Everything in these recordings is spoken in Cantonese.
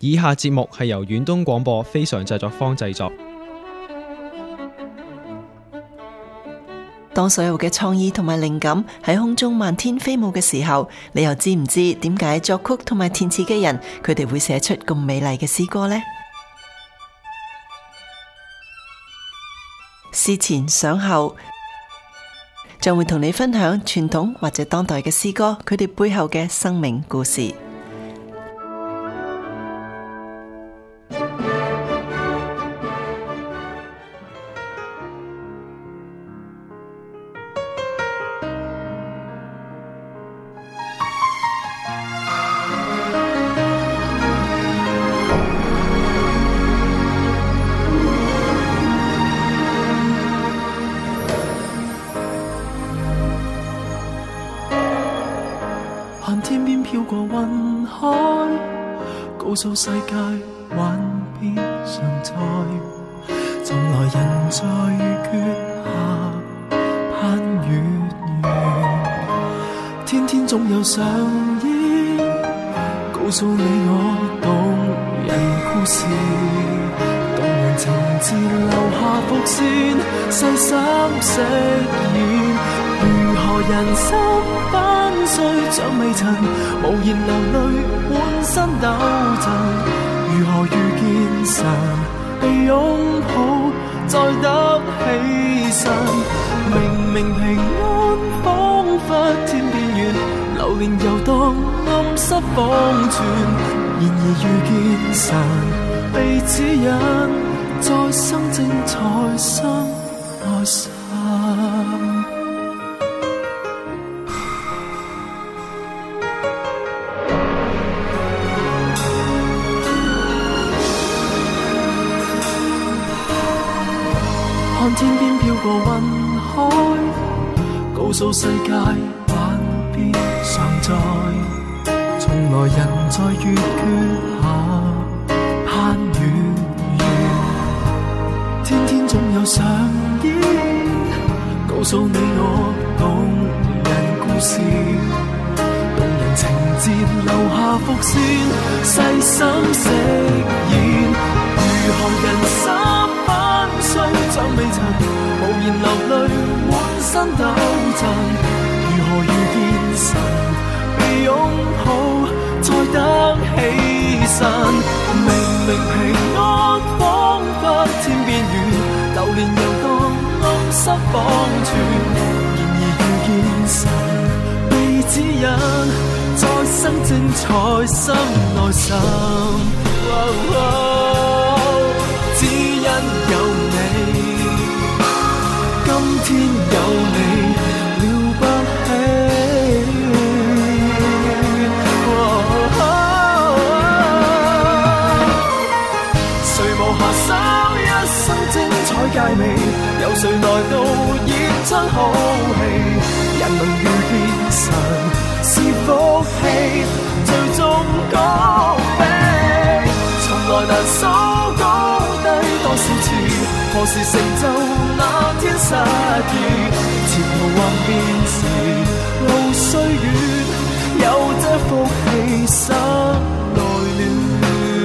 以下節目係由遠東廣播非常製作坊製作。 當所有嘅創意同埋靈感喺空中漫天飛舞嘅時候，你又知唔知點解作曲同埋填詞嘅人佢哋會寫出咁美麗嘅詩歌呢？詩前想後，將會同你分享傳統或者當代嘅詩歌，佢哋背後嘅生命故事。 看天邊飄過雲海，告訴世界幻變常在，從來人在月下攀越遠，天天總有上演，告訴你我動人故事，動人情節留下伏線，細心飾演，如何人生翻歲像微塵，無言流淚滿身抖震，如何遇見神，被擁抱再得起身，明明平安彷彿天邊遠，流連遊蕩暗室方寸，然而遇見神，被指引再生精彩生內神。看天邊飄過雲海，告訴世界幻變常在，從來人在月缺下攀越遠，天天總有上演，告訴你我動人故事，動人情節留下伏線，細心飾演，如何人生翻歲像微塵，無言流淚滿身抖震，如何遇見神，被擁抱再得起身，明明平安彷彿天邊遠，流連遊蕩暗室方寸，然而遇見神，被指引再生精彩心內神，只因有你，今天有你了不起，誰無暇想一生精彩佳美，有誰來到演出好戲，人能遇見神是福氣，最終高飛，從來難數高低多少次，何時成就那天失意，前途幻變時路雖遠，有這福氣心內暖。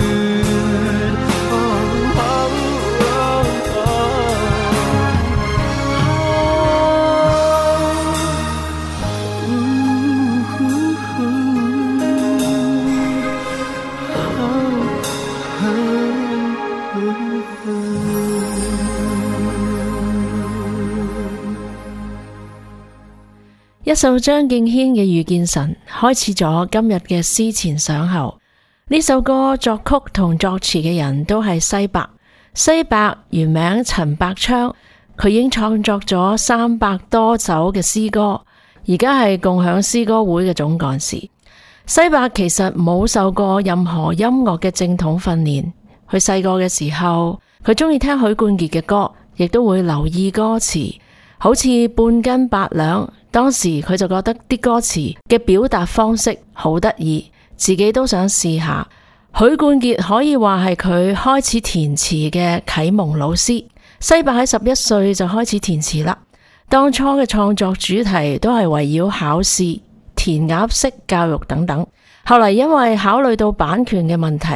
一首張敬軒嘅《遇見神》開始咗今日嘅詩前想後。呢首歌作曲同作詞嘅人都係西伯。西伯原名陳百昌，佢已經創作咗300多首嘅詩歌，而家係共享詩歌會嘅總幹事。西伯其實冇受過任何音樂嘅正統訓練，佢細個嘅時候，佢中意聽許冠傑嘅歌，亦都會留意歌詞，好似半斤八兩。當時佢就覺得啲歌詞嘅表達方式好得意，自己都想試下。許冠傑可以話係佢開始填詞嘅啟蒙老師。西伯喺11歲就開始填詞啦。當初嘅創作主題都係圍繞考試、填鴨式教育等等。後嚟因為考慮到版權嘅問題，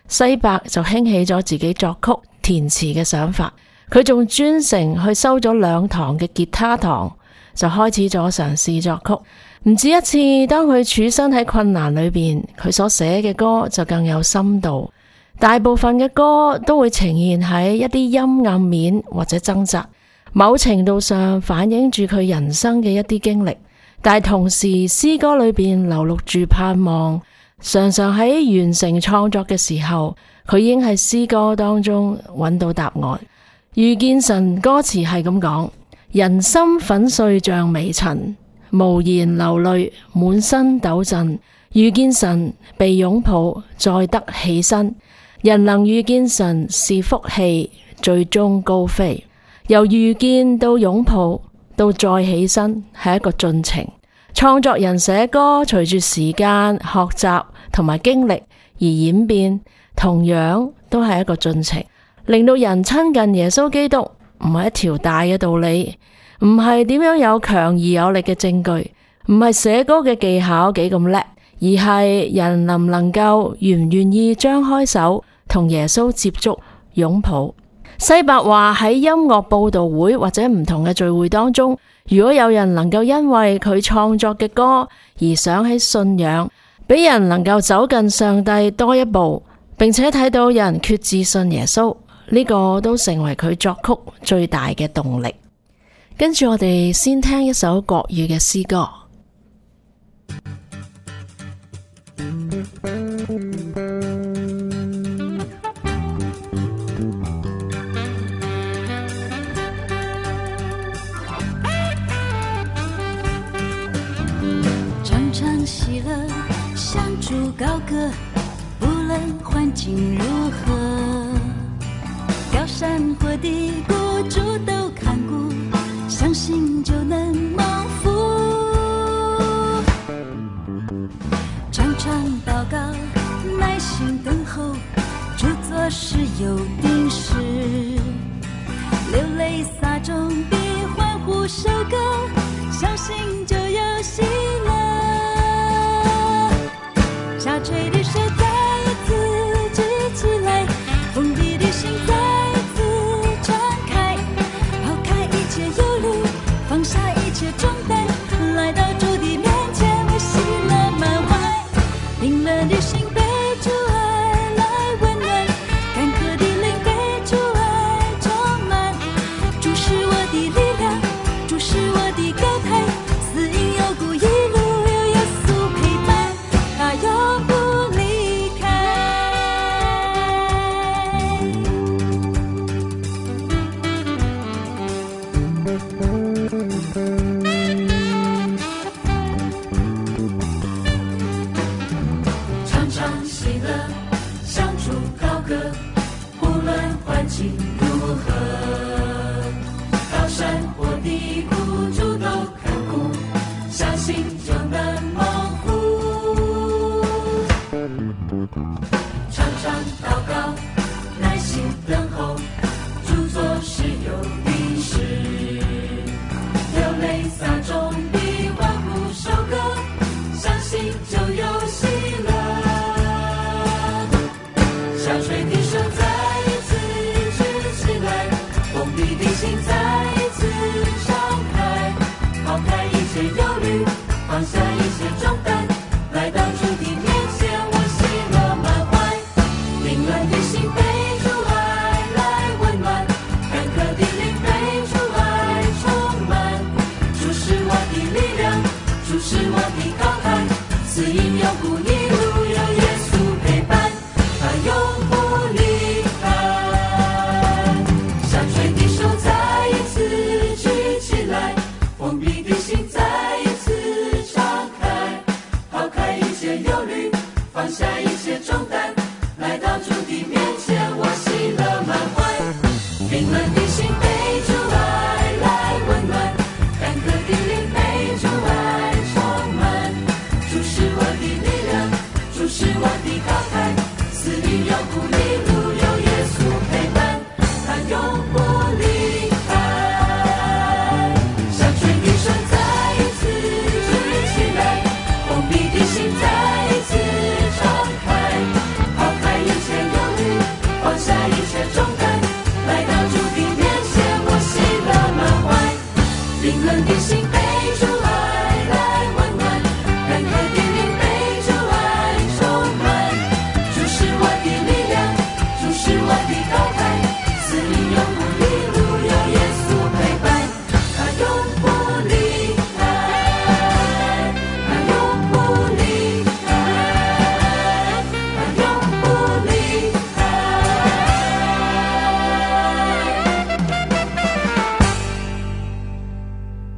西伯就興起咗自己作曲填詞嘅想法，佢仲專程去收咗2堂嘅吉他堂，就開始咗嘗試作曲。唔止一次，當佢處身喺困難裏邊，佢所寫嘅歌就更有深度。大部分嘅歌都會呈現喺一啲陰暗面或者掙扎，某程度上反映住佢人生嘅一啲經歷，但同時詩歌裏邊流露住盼望。常常喺完成創作嘅時候，佢已經喺詩歌當中揾到答案。遇見神歌詞係咁講：人心粉碎像微塵，無言流淚，滿身抖震。遇見神被擁抱，再得起身。人能遇見神是福氣，最終高飛。由遇見到擁抱到再起身，係一個進程。創作人寫歌隨住時間、學習同埋經歷而演變，同樣都係一個進程。令到人親近耶穌基督，唔係一條大嘅道理，唔係點樣有強而有力嘅證據，唔係寫歌嘅技巧幾咁叻，而係人能唔能夠願唔願意張開手同耶穌接觸擁抱。西伯話喺音樂佈道會或者唔同嘅聚會當中，如果有人能夠因為佢創作嘅歌而想起信仰，俾人能夠走近上帝多一步，並且睇到人決志信耶穌，呢個都成為佢作曲最大嘅動力。跟住我哋先聽一首國語嘅詩歌。 常常喜乐，向主高歌，不论环境如何，高山或低谷，主都看顾，相信就能蒙福。常常祷告，耐心等候，主做事有定时，流泪撒种比欢呼收割，相信就有喜乐。下垂的手再一次举起来，封闭的心再一次敞开，抛开一切忧虑，放下一切重担，来到主的面前，我喜乐满怀。冰冷的心被主爱来温暖，干渴的灵被主爱充满。主是我的力量，主是我的高台，死荫幽谷一路有耶稣陪伴，他永不离开。常常喜乐，向主高歌，无论环境如何，高山或低谷，主都看顾，相信就能蒙福。常常祷告，耐心等候，主做事有定时，流泪撒种比欢呼收割，相信就有喜乐。下垂的手再一次举起来，封闭的心再一次敞开，抛开一切忧虑，放下一切重担，来到主的面前，我喜乐满怀。凌乱的心被主爱来温暖，干渴的灵被主爱充满。主是我的力量，主是我的高台，死荫幽谷一路有耶稣陪伴，他永不离开。下垂的手再一次举起来，封闭的心再一次敞开，抛开一切忧虑，放下一切重担，来到主的面前，我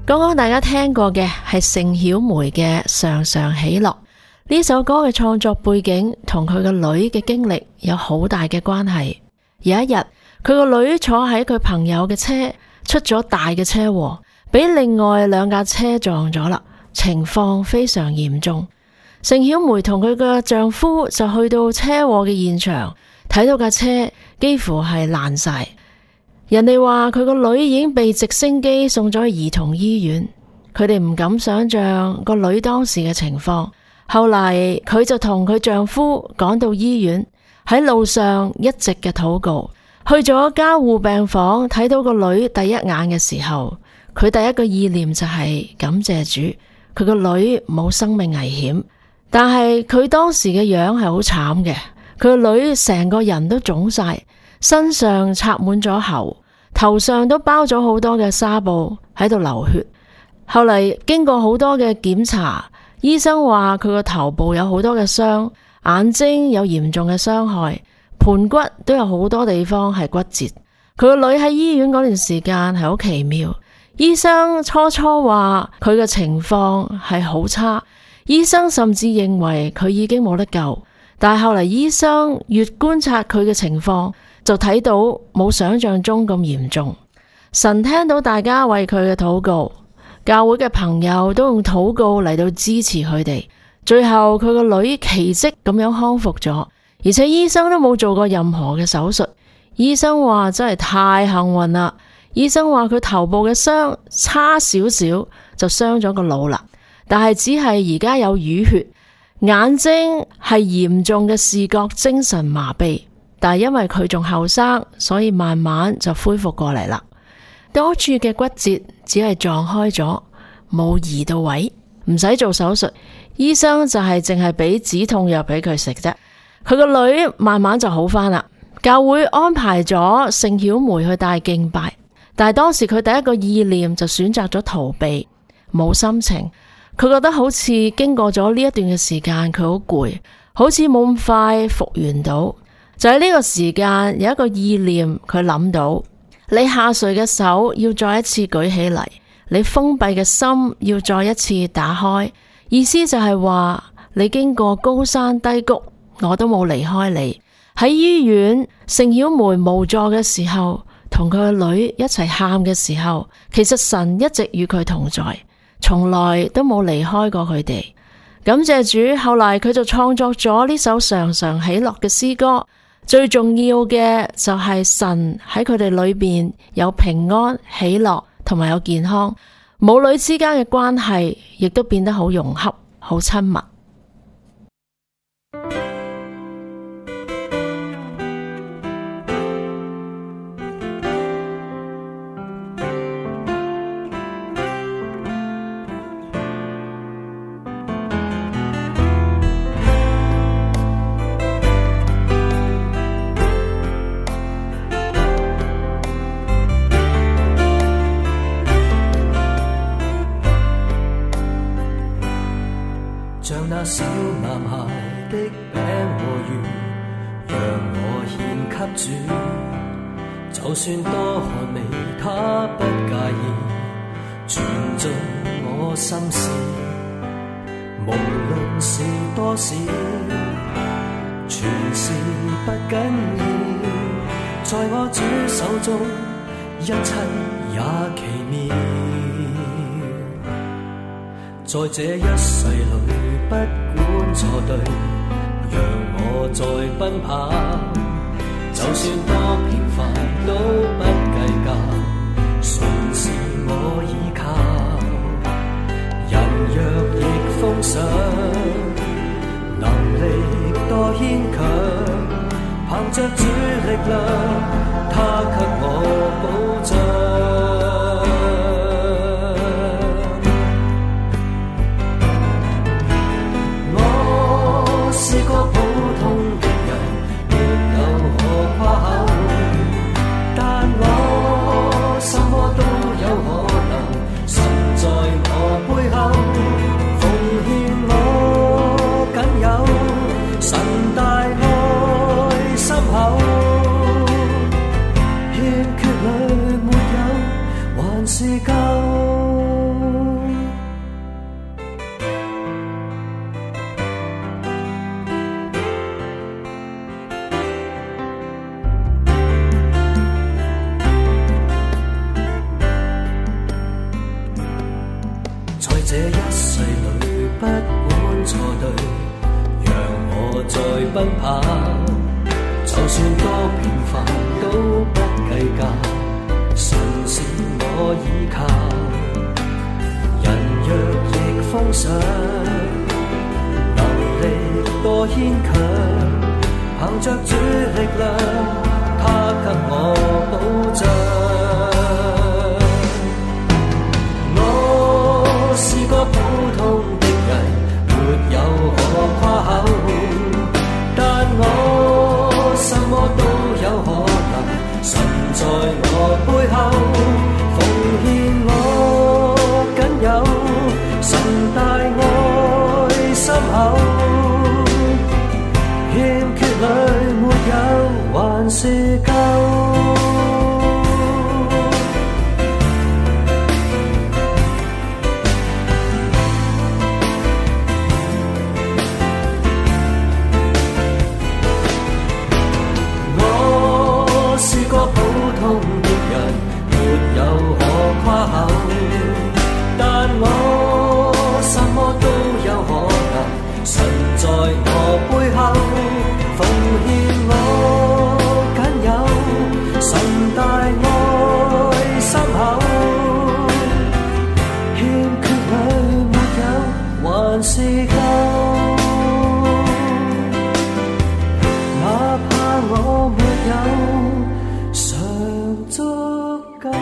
剛剛大家聽過嘅係盛曉梅嘅《常常喜樂》。呢首歌嘅創作背景同佢個女嘅經歷有好大嘅關係。有一日，佢個女坐喺佢朋友嘅車，出咗大嘅車禍，俾另外2架車撞咗啦，情況非常嚴重。盛曉梅同佢嘅丈夫就去到車禍嘅現場，睇到架車幾乎係爛晒。人哋話佢個女已經被直升機送咗去兒童醫院，佢哋唔敢想象個女當時嘅情況。後嚟佢就同佢丈夫趕到醫院，喺路上一直嘅禱告。去咗加護病房睇到個女第一眼嘅時候，佢第一個意念就係感謝主，佢個女冇生命危險。但係佢當時嘅樣係好慘嘅，佢個女成個人都腫晒，身上插滿咗喉，頭上都包咗好多嘅紗布喺度流血。後嚟經過好多嘅檢查，醫生話佢個頭部有好多嘅傷，眼睛有嚴重嘅傷害，盤骨都有好多地方係骨折。佢個女喺醫院嗰段時間係好奇妙，醫生初話佢嘅情況係好差，醫生甚至認為佢已經冇得救。但係後嚟醫生越觀察佢嘅情況，就睇到冇想象中咁嚴重。神聽到大家為佢嘅禱告，教會嘅朋友都用禱告嚟到支持佢哋，最後佢個女奇蹟咁樣康復咗，而且醫生都冇做過任何嘅手術。醫生話真係太幸運啦。醫生話佢頭部嘅傷差少少就傷咗個腦啦，但係只係而家有淤血，眼睛係嚴重嘅視覺精神麻痹，但係因為佢仲後生，所以慢慢就恢復過嚟啦。多處嘅骨折只係撞開咗，冇移到位，唔使做手術。醫生就係淨係俾止痛藥俾佢食啫。佢個女慢慢就好返啦。教會安排咗盛曉梅去帶敬拜，但係當時佢第一個意念就選擇咗逃避，冇心情。佢覺得好似經過咗呢一段嘅時間，佢好攰，好似冇咁快復原到。就喺呢個時間有一個意念，佢諗到你下垂嘅手要再一次舉起嚟，你封閉嘅心要再一次打開。意思就係話你經過高山低谷，我都冇離開你。喺醫院，盛曉梅無助嘅時候，同佢個女一齊喊嘅時候，其實神一直與佢同在，從來都冇離開過佢哋。感謝主，後來佢就創作咗呢首常常喜樂嘅詩歌。最重要嘅就係神喺佢哋裏邊有平安、喜樂同埋有健康，母女之間嘅關係亦都變得好融洽、好親密。 像那小男孩的餅和魚，讓我獻給主。就算多寒微，他不介意，傳進我心事。無論是多少，全是不緊要。在我主手中，一切也奇妙。在這一世裏，不管錯對，讓我再奔跑。就算多平凡都不計較，神是我依靠。人若逆風上，能力多牽強，憑着主力量，他給我保障。是個普通的人，沒有何誇口，但我什麼都有可能。神在我背後，奉獻我僅有，神大愛深厚，欠缺裏沒有， 我在奔跑，就算多平凡都不計較，神是我依靠。人若逆風上，能力多牽強，憑着主力量，他給我保障。我是個普通的人，沒有可誇口，但我什麼都有可能，神在我背後奉獻我僅有，神大愛深厚，欠缺裏沒有還是夠。但我什麼都有可能，神在我背後奉獻我僅有，神大愛深厚，欠缺裏沒有還是夠，哪怕我沒有常足夠。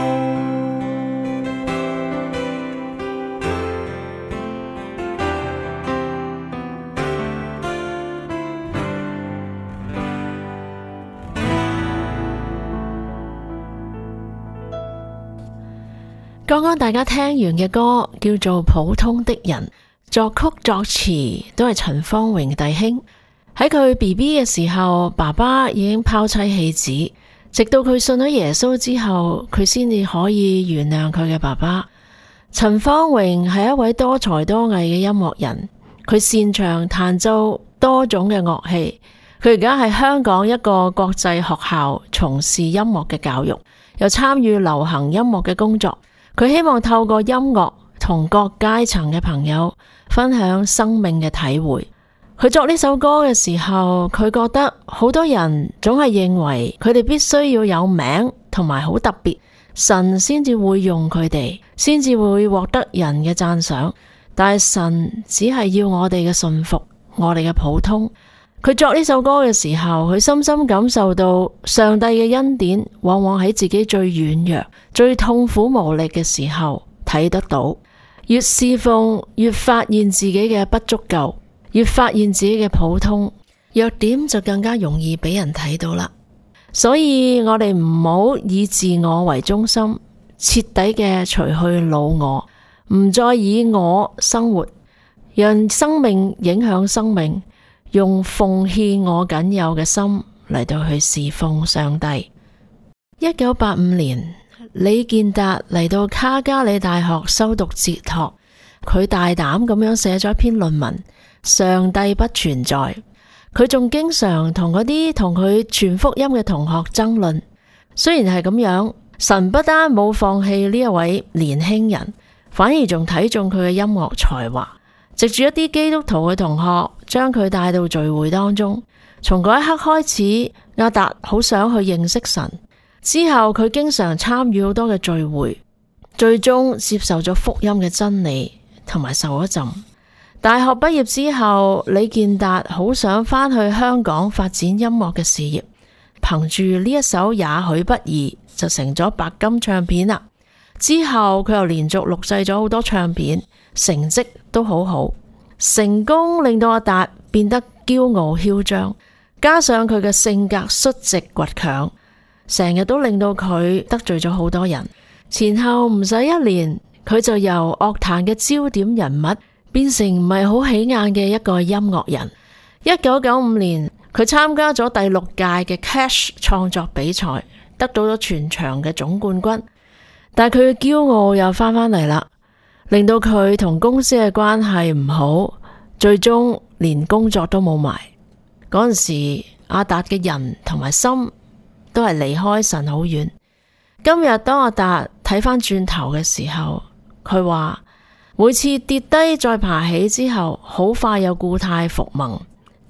剛剛大家聽完嘅歌叫做《普通的人》，作曲作詞都係陳方榮弟兄。喺佢 BB 嘅時候，爸爸已經拋妻棄子，直到佢信咗耶穌之後，佢先至可以原諒佢嘅爸爸。陳方榮係一位多才多藝嘅音樂人，佢擅長彈奏多種嘅樂器。佢而家喺香港一個國際學校從事音樂嘅教育，又參與流行音樂嘅工作。佢希望透過音樂同各階層嘅朋友分享生命嘅體會。佢作呢首歌嘅時候，佢覺得好多人總係認為佢哋必須要有名同埋好特別，神先至會用佢哋，先至會獲得人嘅讚賞。但係神只係要我哋嘅信服，我哋嘅普通。佢作呢首歌嘅時候，佢深深感受到上帝嘅恩典往往喺自己最軟弱、最痛苦無力嘅時候睇得到。越侍奉，越發現自己嘅不足夠，越發現自己嘅普通，弱點就更加容易俾人睇到啦。所以我哋唔好以自我為中心，徹底嘅除去老我，唔再以我生活，讓生命影響生命，用奉獻我僅有嘅心嚟到去侍奉上帝。1985年，李健達嚟到卡加里大學修讀哲學，佢大膽咁樣寫咗一篇論文，上帝不存在。佢仲經常同嗰啲同佢傳福音嘅同學爭論。雖然係咁樣，神不單冇放棄呢一位年輕人，反而仲睇中佢嘅音樂才華。藉住一啲基督徒嘅同學，將佢帶到聚會當中。從嗰一刻開始，阿達好想去認識神。之後佢經常參與好多嘅聚會，最終接受咗福音嘅真理，同埋受咗浸。大學畢業之後，李健達好想返去香港發展音樂嘅事業。憑住呢一首也許不易，就成咗白金唱片啦。之後佢又連續錄製咗好多唱片，成績都好好，成功令到阿達變得驕傲囂張，加上佢嘅性格率直倔強，成日都令到佢得罪咗好多人。前後唔使一年，佢就由樂壇嘅焦點人物變成唔係好起眼嘅一個音樂人。1995年，佢參加咗第6屆嘅 Cash 創作比賽，得到咗全場嘅總冠軍。但係佢嘅驕傲又翻嚟啦，令到佢同公司嘅關係唔好，最終連工作都冇埋。嗰陣時，阿達嘅人同埋心都係離開神好遠。今日當阿達睇翻轉頭嘅時候，佢話每次跌低再爬起之後，好快有故態復萌。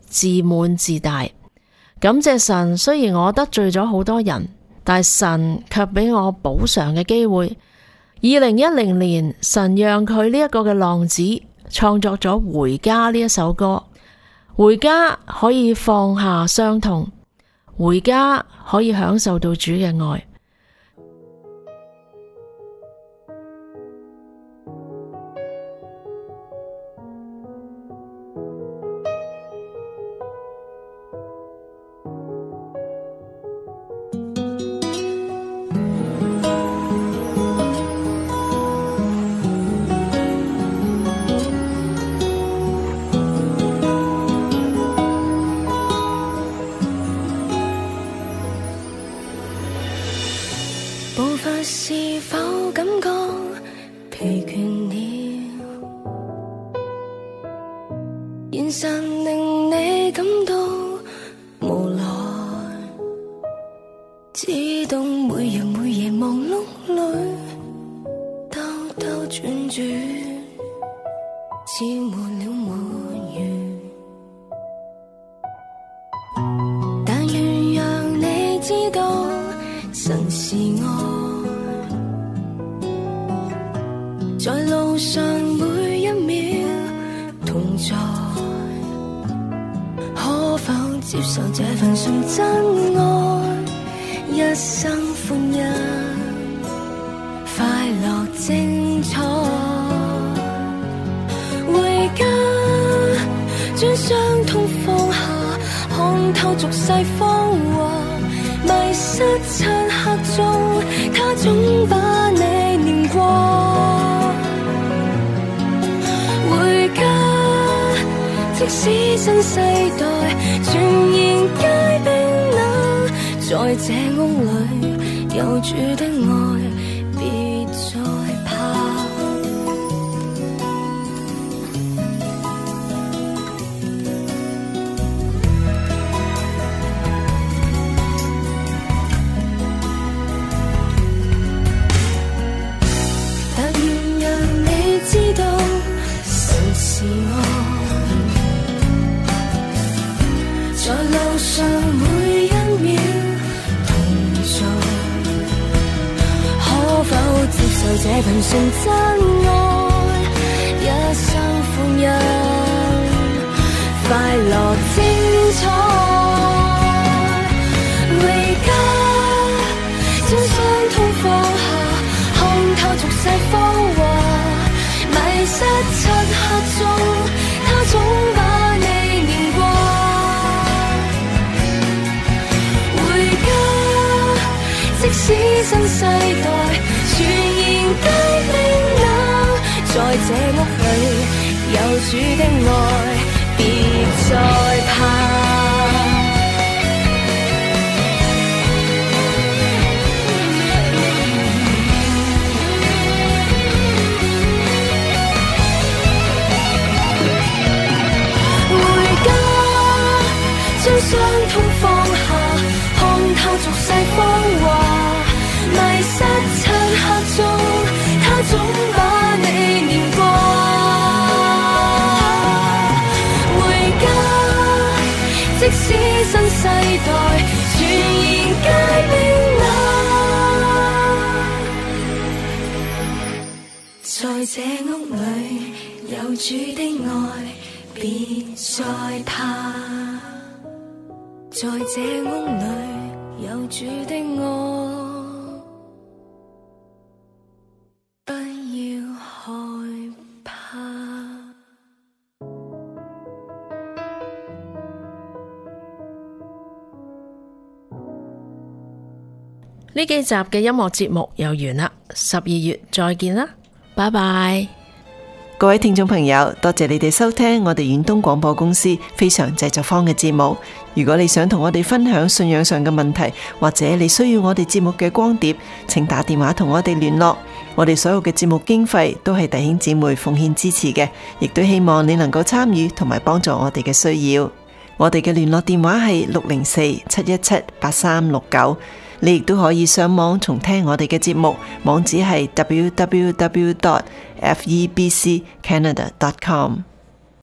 自滿自大。感謝神，雖然我得罪咗好多人，但神卻俾我補償嘅機會。2010年，神讓佢呢一個嘅浪子創作咗《回家》呢一首歌。回家可以放下傷痛，回家可以享受到主嘅愛。 步伐是否感覺疲倦了？現實令你感到無奈，知道每日每夜忙碌裏兜兜轉轉，似沒了沒完。但願讓你知道神是愛，在路上每一秒同在，可否接受這份純真愛？一生歡欣，快樂精彩。回家，將傷痛放下，看透俗世芳華。迷失漆黑中，他總把你念掛。回家，即使新世代全然皆冰冷，在這屋裏有主的愛，別再怕。知道神是愛，在路上每一秒同在，可否接受這份純真愛？一生歡欣，快樂精彩。回家，將傷痛放下，看透俗世芳華。迷失漆黑中，他總把你念掛。回家，即使新世代全然皆冰冷，在這屋裏有主的愛，別再怕。將傷痛放下，看透俗世芳華。迷失漆黑中，他總把你念掛。回家，即使新世代全然皆冰冷，在這屋裏有主的愛，別再怕。在這屋裏有主的愛，不要害怕。 呢幾集嘅音樂節目又完啦，12月再見啦，拜拜。 各位聽眾朋友，多謝你哋收聽我哋遠東廣播公司非常製作坊嘅節目。如果你想同我哋分享信仰上嘅問題，或者你需要我哋節目嘅光碟，請打電話同我哋聯絡。我哋所有嘅節目經費都係弟兄姊妹奉獻支持嘅，亦都希望你能夠參與同埋幫助我哋嘅需要。我哋嘅聯絡電話係604-717-8369。你亦都可以上網重聽我哋嘅節目，網址係 www.febccanada.com。